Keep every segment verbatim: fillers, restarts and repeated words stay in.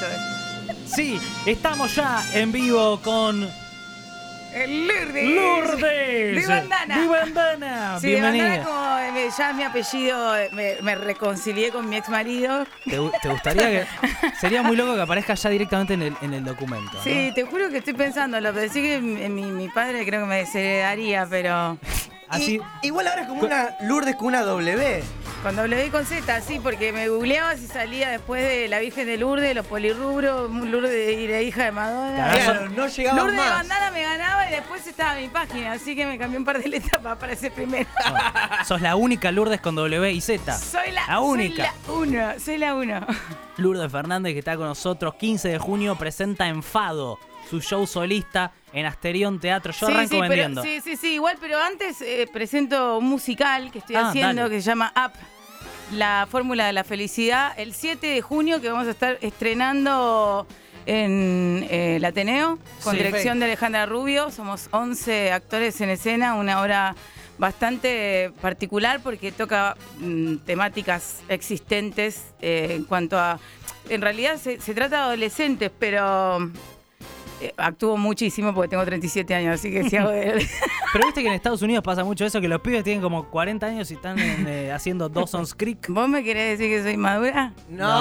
eso es. Sí, estamos ya en vivo con El Lourdes. Lourdes. De bandana. De bandana. Sí, de Bienvenida. bandana como eh, ya es mi apellido, eh, me, me reconcilié con mi ex marido. ¿Te, te gustaría que...? Sería muy loco que aparezca ya directamente en el, en el documento, ¿no? Sí, te juro que estoy pensando, lo que sí que mi, mi, mi padre creo que me desheredaría, pero... Así... Y- igual ahora es como una Lourdes con una W. Con W y con Z, sí, porque me googleaba si salía después de la Virgen de Lourdes, los polirrubros, Lourdes y la hija de Madonna. Claro, no llegaba Lourdes de más. bandana me ganaba y después estaba mi página, así que me cambié un par de letras para aparecer primero. No, sos la única Lourdes con W y Z. Soy la, La única. Soy la uno, soy la uno. Lourdes Fernández, que está con nosotros. quince de junio presenta Enfado, su show solista en Asterión Teatro. Yo Sí, arranco sí, vendiendo. Pero, sí, sí, sí, igual, pero antes eh, presento un musical que estoy Ah, haciendo dale. que se llama Up, la fórmula de la felicidad, el siete de junio, que vamos a estar estrenando en eh, el Ateneo, con Sí, dirección fe. de Alejandra Rubio. Somos once actores en escena, una obra bastante particular porque toca mm, temáticas existentes eh, en cuanto a... En realidad se, se trata de adolescentes, pero... Eh, actúo muchísimo porque tengo treinta y siete años, así que si hago de... Pero viste que en Estados Unidos pasa mucho eso, que los pibes tienen como cuarenta años y están eh, haciendo Dawson's Creek. ¿Vos me querés decir que soy madura?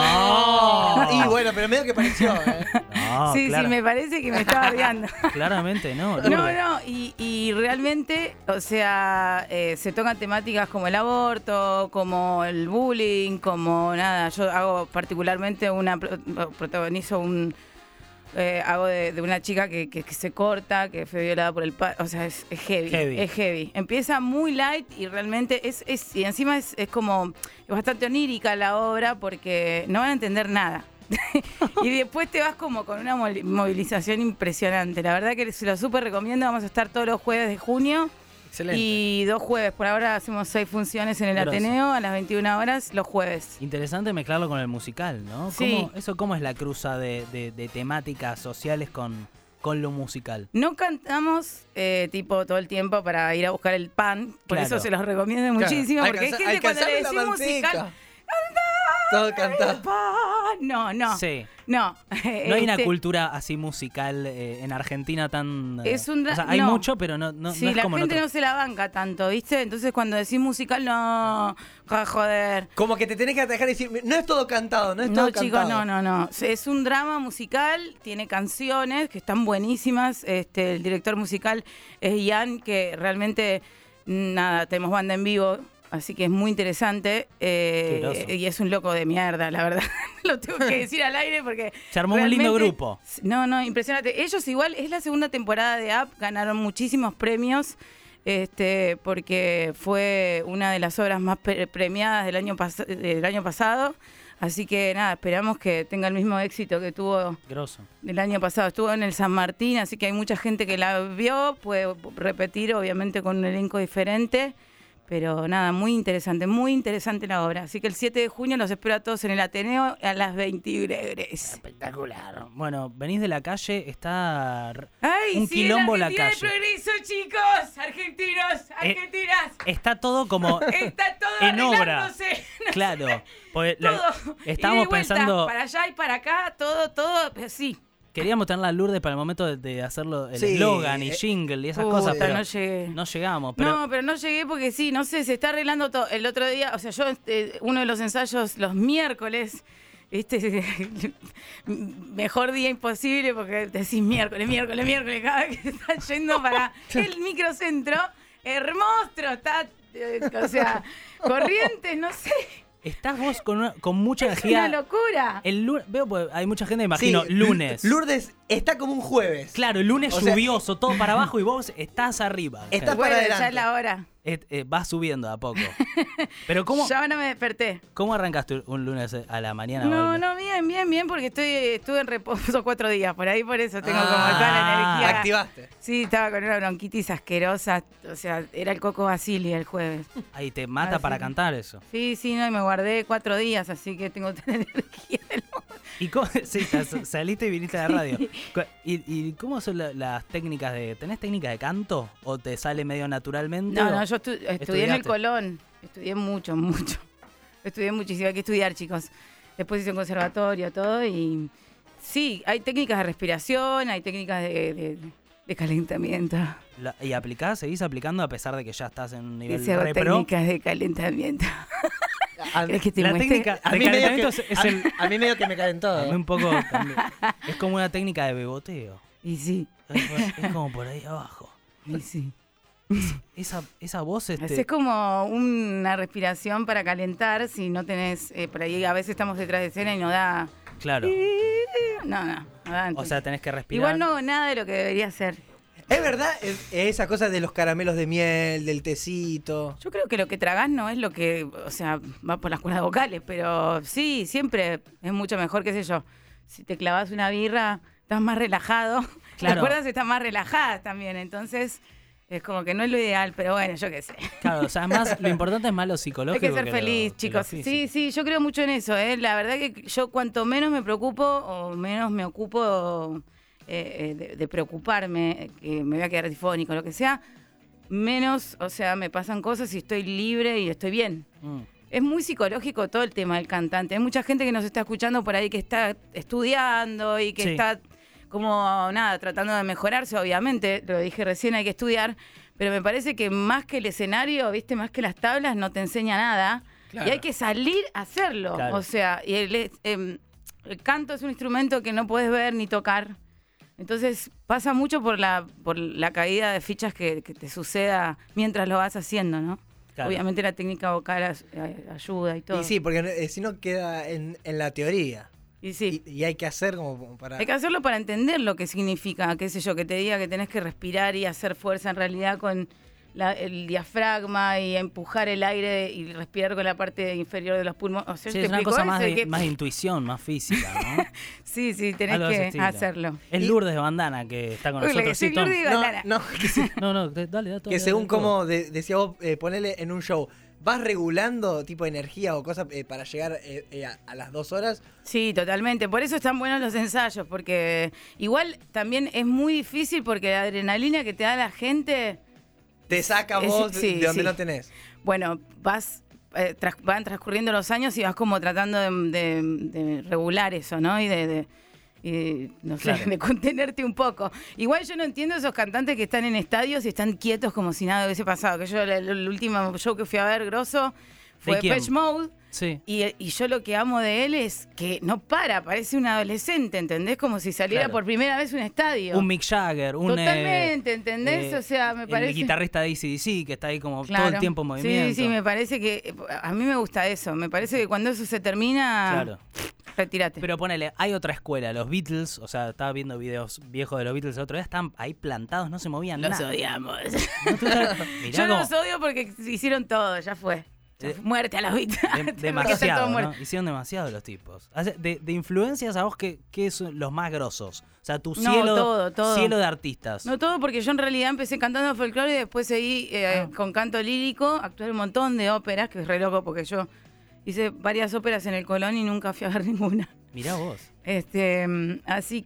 No. No. Y bueno, pero medio que pareció, ¿eh? No, sí, clara- sí, me parece que me está bardeando. claramente no. No, Lourdes. no, y, y realmente, o sea, eh, se tocan temáticas como el aborto, como el bullying, como nada. Yo hago particularmente una, pro- protagonizo un... Eh, hago de, de una chica que, que- que se corta, que fue violada por el padre. O sea, es, es heavy, Heavy. Es heavy. Empieza muy light y realmente es. es y encima es, es como. Es bastante onírica la obra porque no van a entender nada. Y después te vas como con una mol- movilización impresionante. La verdad que se lo súper recomiendo. Vamos a estar todos los jueves de junio. Excelente. Y dos jueves. Por ahora hacemos seis funciones en el Grosso. Ateneo a las veintiuna horas los jueves. Interesante mezclarlo con el musical, ¿no? Sí. ¿Cómo- ¿Eso cómo es la cruza de, de- de temáticas sociales con, con lo musical? No cantamos eh, tipo todo el tiempo para ir a buscar el pan, por Claro. eso se los recomiendo Claro. muchísimo, porque hay Alcanza- gente cuando le alcanzame la decís musical, manteca. Todo cantado. pan, no, no, Sí. no. No hay una Este, cultura así musical eh, en Argentina tan... eh, Es un dra- o sea, hay no. mucho, pero no, no, Sí, no es la como en gente otro- no se la banca tanto, ¿viste? Entonces cuando decís musical, no, ja, joder. Como que te tenés que atajar y decir, no es todo cantado, no es todo No, cantado. chicos, no, no, no. Es un drama musical, tiene canciones que están buenísimas. Este, el director musical es Ian, que realmente, nada, tenemos banda en vivo, así que es muy interesante. eh, Qué groso. y es un loco de mierda, la verdad. Lo tengo que decir al aire porque... Se armó un lindo realmente- grupo. No, no, impresionante. Ellos igual, es la segunda temporada de Up, ganaron muchísimos premios. Este, porque fue una de las obras más pre- premiadas del año, pas- del año pasado. Así que nada, esperamos que tenga el mismo éxito que tuvo Grosso. el año pasado. Estuvo en el San Martín, así que hay mucha gente que la vio, puede repetir obviamente con un elenco diferente. Pero nada, muy interesante, muy interesante la obra. Así que el siete de junio los espero a todos en el Ateneo a las veintiuna horas. Espectacular. Bueno, venís de la calle, está r- ¡Ay, un sí, quilombo la la Argentina calle. del progreso, chicos! ¡Argentinos! ¡Argentinas! Está todo como Está todo en obra. arreglándose. No Claro. sé, Porque la- todo. estábamos Ida y vuelta, pensando, para allá y para acá, todo, todo, pues sí. queríamos tener la Lourdes para el momento de, de hacerlo, el Sí, eslogan y eh, jingle y esas Puta, cosas, pero no llegué. no llegamos. Pero No, pero no llegué porque sí, no sé, se está arreglando todo. El otro día, o sea, yo, este, uno de los ensayos los miércoles, este, mejor día imposible porque decís miércoles, miércoles, miércoles, cada vez que está yendo para el microcentro, hermoso, está, eh, o sea, Corrientes, no sé, estás vos con, una- con mucha es una energía. locura. El lunes, veo, pues, hay mucha gente, me imagino, Sí, lunes. Lourdes está como un jueves. Claro, el lunes O sea- lluvioso, todo para abajo y vos estás arriba. Estás Bueno, para ya adelante. es la hora. Eh, eh, vas subiendo de a poco. Pero ¿cómo, Ya no me desperté. ¿cómo arrancaste un lunes a la mañana? No, Valde? no, bien, bien, bien, porque estoy, estuve en reposo cuatro días, por ahí por eso tengo como Ah, toda la energía. activaste. Sí, estaba con una bronquitis asquerosa, o sea, era el Coco Basili el jueves. Ahí te mata Ah, para sí. cantar eso. Sí, sí, no, y me guardé cuatro días, así que tengo toda la energía del mundo. ¿Y cómo, sí, sal- saliste y viniste a la radio. Cu- ¿Y, y cómo son la- las técnicas de... ¿Tenés técnicas de canto? ¿O te sale medio naturalmente? No, o- no, yo estu- estudié en el ¿Estudiaste? Colón, estudié mucho, mucho. Estudié muchísimo, hay que estudiar, chicos. Después hice un conservatorio, todo, y sí, hay técnicas de respiración, hay técnicas de, de, de calentamiento. La- ¿Y aplicás? ¿Seguís aplicando a pesar de que ya estás en un nivel Dice, hago re pro? técnicas de calentamiento. A, ¿Querés que te La muestre? técnica a de mí medio calentamiento que, es, es a- el... a mí medio que me calentó. a mí ¿eh? un poco también. Es como una técnica de beboteo. Y sí, Es, por- es como por ahí abajo. y sí. Esa, esa voz este, Haces como una respiración para calentar si no tenés, eh, por ahí a veces estamos detrás de escena y no da... claro. No, no, no da. O sea, tenés que respirar. Igual no hago nada de lo que debería hacer. Es verdad, es- esa cosa de los caramelos de miel, del tecito. Yo creo que lo que tragás no es lo que, o sea, va por las cuerdas vocales, pero sí, siempre es mucho mejor, qué sé yo. Si te clavas una birra, estás más relajado. Claro. Las cuerdas están más relajadas también, entonces es como que no es lo ideal, pero bueno, yo qué sé. Claro, o sea, más, lo importante es más lo psicológico. Hay que ser lo- feliz, que chicos. lo físico. Sí, sí, yo creo mucho en eso, ¿eh? La verdad que yo cuanto menos me preocupo o menos me ocupo eh, eh, de, de preocuparme, que me voy a quedar difónico o lo que sea, menos, o sea, me pasan cosas y estoy libre y estoy bien. Mm. Es muy psicológico todo el tema del cantante. Hay mucha gente que nos está escuchando por ahí que está estudiando y que Sí. está como, nada, tratando de mejorarse, obviamente. Lo dije recién, hay que estudiar. Pero me parece que más que el escenario, viste, más que las tablas, no te enseña nada. Claro. Y hay que salir a hacerlo. Claro. O sea, y el, em, el canto es un instrumento que no puedes ver ni tocar. Entonces pasa mucho por la, por la caída de fichas que, que te suceda mientras lo vas haciendo, ¿no? Claro. Obviamente la técnica vocal as- eh, ayuda y todo. Y sí, porque eh, si no queda en, en la teoría. Y sí. Y, y hay que hacer como como para... Hay que hacerlo para entender lo que significa, qué sé yo, que te diga que tenés que respirar y hacer fuerza en realidad con la- el diafragma y empujar el aire y respirar con la parte inferior de los pulmones. O sea, Sí, ¿te es una explico cosa eso? más De de, que- más de intuición, más física, ¿no? Sí, sí, tenés Algo de ese que estilo. hacerlo. Es Y- Lourdes de Bandana que está con Uy, le nosotros. soy Sí, Tom. Lourdes de No, Bandana. no, que, se- No, no, te- dale, dale. que dale, según dale, todo. como de- decía vos, eh, ponele en un show, ¿vas regulando tipo energía o cosas eh, para llegar eh, eh, a, a las dos horas? Sí, totalmente. Por eso están buenos los ensayos, porque igual también es muy difícil porque la adrenalina que te da la gente, Te saca Es- vos sí, de donde sí. no tenés. bueno, vas eh, tras- van transcurriendo los años y vas como tratando de, de- de regular eso, ¿no? Y de, de- y, no sé, Claro. de contenerte un poco. Igual yo no entiendo esos cantantes que están en estadios y están quietos como si nada hubiese pasado. Que yo el, el último show que fui a ver grosso fue ¿De quién? Depeche Mode. Sí. Y, y yo lo que amo de él es que no para, parece un adolescente, ¿entendés? Como si saliera Claro. por primera vez a un estadio. Un Mick Jagger, un. eh, Totalmente, ¿entendés? eh, O sea, me parece... El guitarrista de A C D C que está ahí como todo Claro. el tiempo en movimiento. Sí, sí, me parece que... A mí me gusta eso. Me parece que cuando eso se termina, Claro. retírate. Pero ponele, hay otra escuela, los Beatles, o sea, estaba viendo videos viejos de los Beatles el otro día, están ahí plantados, no se movían Los nada. odiamos. No, tú estás- mirá Yo no cómo- los odio porque hicieron todo, ya fue. Ya Eh, fue. Muerte a los Beatles. de- Porque están demasiado, todos ¿no? muertos. Hicieron demasiado los tipos. Hace- De, de influencias a vos, ¿qué, qué son los más grosos? O sea, tu No, cielo, todo, todo. cielo de artistas. No todo, porque yo en realidad empecé cantando folclore y después seguí eh, Ah. con canto lírico, actué un montón de óperas, que es re loco porque yo hice varias óperas en el Colón y nunca fui a ver ninguna. Mirá vos. Este, mm, así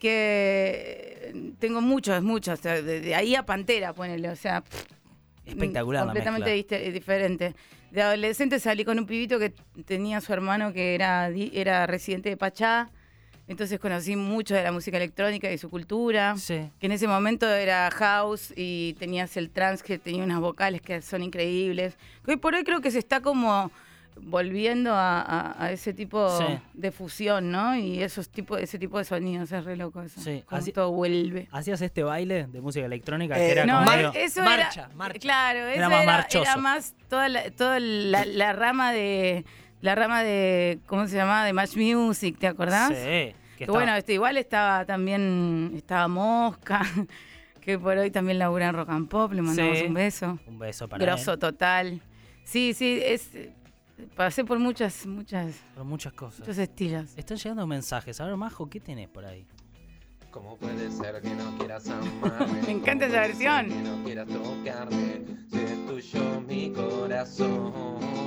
que eh, tengo muchos, muchos. O sea, de, de ahí a Pantera, ponele, o sea, pff, Espectacular la completamente mezcla. diste- diferente. De adolescente salí con un pibito que tenía su hermano que era, di- era residente de Pachá. Entonces conocí mucho de la música electrónica y su cultura. Sí. Que en ese momento era house y tenías el trance que tenía unas vocales que son increíbles. Hoy por hoy creo que se está como volviendo a, a- a ese tipo Sí. de fusión, ¿no? Y esos tipo, ese tipo de sonidos, es re loco eso. Sí, Como así- todo vuelve. ¿Hacías este baile de música electrónica Eh, que era No, como mar- medio- eso marcha, era, marcha. Claro, eso Era era, más era, marchoso. más toda, la, toda la, la rama de la rama de ¿cómo se llamaba? De Match Music, ¿te acordás? Sí. Que Que estaba- bueno, este, igual estaba también, estaba Mosca, que por hoy también labura en Rock and Pop, le mandamos Sí. un beso. Un beso para Grosso él. total. Sí, sí, es pasé por muchas, muchas, Por muchas cosas. muchos estilos. Están llegando mensajes. A ver, Majo, ¿qué tenés por ahí? ¿Cómo puede ser que no quieras amarme? Me encanta ¿Cómo esa puede ser versión. Que no quieras tocarme, si es tuyo mi corazón.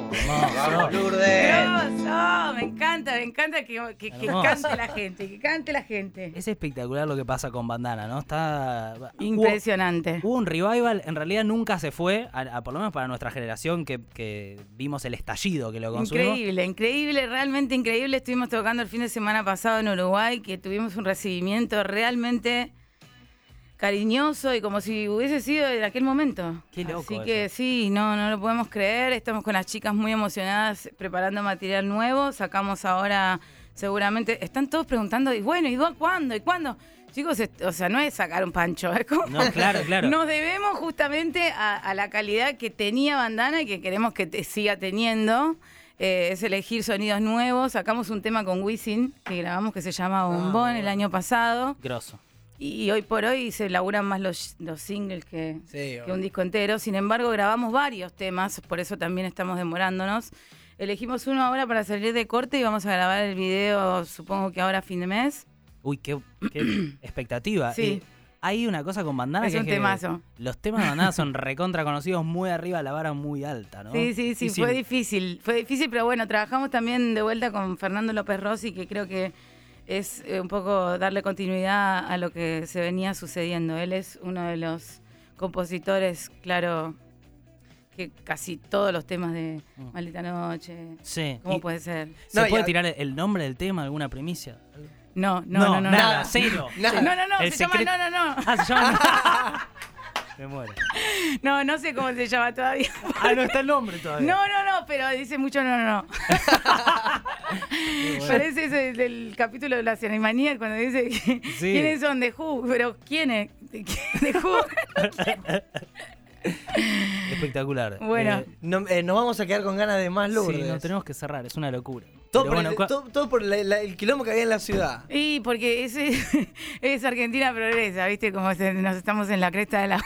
¡Vamos, Lourdes! Grosso, me encanta, me encanta que, que, que Hermoso. cante la gente, que cante la gente. Es espectacular lo que pasa con Bandana, ¿no? Está... Impresionante. Hubo, hubo un revival, en realidad nunca se fue, a, a- por lo menos para nuestra generación que, que vimos el estallido que lo consumimos. Increíble, increíble, realmente increíble. Estuvimos tocando el fin de semana pasado en Uruguay, que tuvimos un recibimiento realmente cariñoso y como si hubiese sido en aquel momento. Qué loco Así eso. que sí, no, no lo podemos creer. Estamos con las chicas muy emocionadas preparando material nuevo. Sacamos ahora, seguramente, están todos preguntando, y bueno, ¿y cuándo? ¿Y cuándo? Chicos, est- o sea, no es sacar un pancho, es como... No, claro, claro. Nos debemos justamente a, a la calidad que tenía Bandana y que queremos que te siga teniendo. Eh, es elegir sonidos nuevos. Sacamos un tema con Wisin que grabamos que se llama Bombón el año pasado. Grosso. Y hoy por hoy se laburan más los, los singles que, Sí, que obvio. un disco entero. Sin embargo, grabamos varios temas, por eso también estamos demorándonos. Elegimos uno ahora para salir de corte y vamos a grabar el video, supongo que ahora a fin de mes. Uy, qué, qué expectativa. Sí. Eh, hay una cosa con Bandana Es que un es que temazo. los temas de Bandana son recontra conocidos, muy arriba, la vara muy alta, ¿no? Sí, sí, sí, Y fue sin- difícil, fue difícil, pero bueno, trabajamos también de vuelta con Fernando López Rossi, que creo que es eh, un poco darle continuidad a lo que se venía sucediendo. Él es uno de los compositores, claro, que casi todos los temas de Mm. Maldita Noche, Sí. ¿cómo Y- puede ser? ¿Se No, y puede a- tirar el nombre del tema, alguna primicia? No, no, no, no. no, nada, no. cero. Nada. No, no, no, El se llama secreto- no, no, no. Ah, se llama... Me muero. No, no sé cómo se llama todavía. Ah, no está el nombre todavía. No, no, no, pero dice mucho no, no, no. Parece ese del capítulo de la Cinemanía cuando dice que, Sí. quiénes son de Who, pero ¿quiénes? ¿De, quién- de Who? Espectacular. Bueno. Eh, No, eh, nos vamos a quedar con ganas de más Lourdes. sí, no tenemos que cerrar, es una locura. Todo Pero por, bueno, el, cua- todo, todo por la- la- el quilombo que había en la ciudad. Y porque ese es Argentina Progresa, ¿viste? Como se- nos estamos en la cresta de la...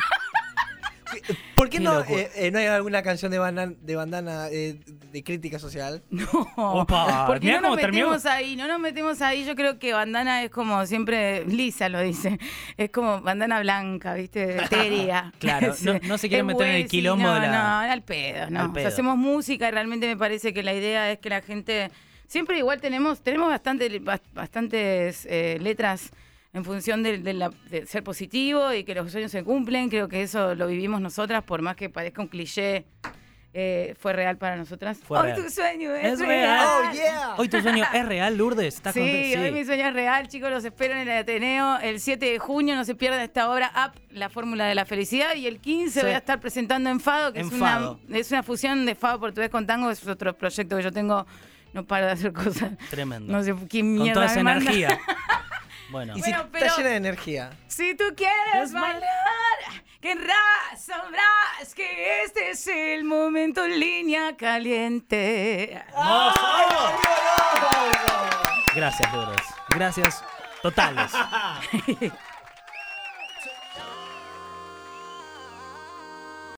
¿Por qué Qué no, locura. eh, eh, no hay alguna canción de, bandana, de bandana eh, de crítica social? No, Opa, porque mirá no nos cómo terminó. metemos ahí, no nos metemos ahí. Yo creo que Bandana es como siempre, Lisa lo dice, es como bandana blanca, ¿viste? Etérea. Claro, Es- no- no se quieren es meter en el Wessi, quilombo no, de la- No, al pedo, no. Al O pedo. sea, hacemos música y realmente me parece que la idea es que la gente... Siempre igual tenemos tenemos bastante, bast- bastantes eh, letras en función de, de la- de ser positivo y que los sueños se cumplen. Creo que eso lo vivimos nosotras, por más que parezca un cliché, eh, fue real para nosotras. Fue Hoy real. tu sueño es, Es real. real. ¡Oh, yeah! Hoy tu sueño es real, Lourdes. ¿Estás Sí, contenta? hoy mi sueño es real, chicos, los espero en el Ateneo el siete de junio, no se pierdan esta obra Up, la fórmula de la felicidad, y el quince Sí. voy a estar presentando en Fado, que es una, Enfado. es una fusión de Fado portugués con tango, es otro proyecto que yo tengo, no paro de hacer cosas, Tremendo. no sé quién Con mierda toda esa me manda. energía. Bueno, Y si Bueno, pero- está llena de energía. Si tú quieres Es mal- bailar, querrás, sabrás que este es el momento en línea caliente. gracias, Lourdes. Gracias totales.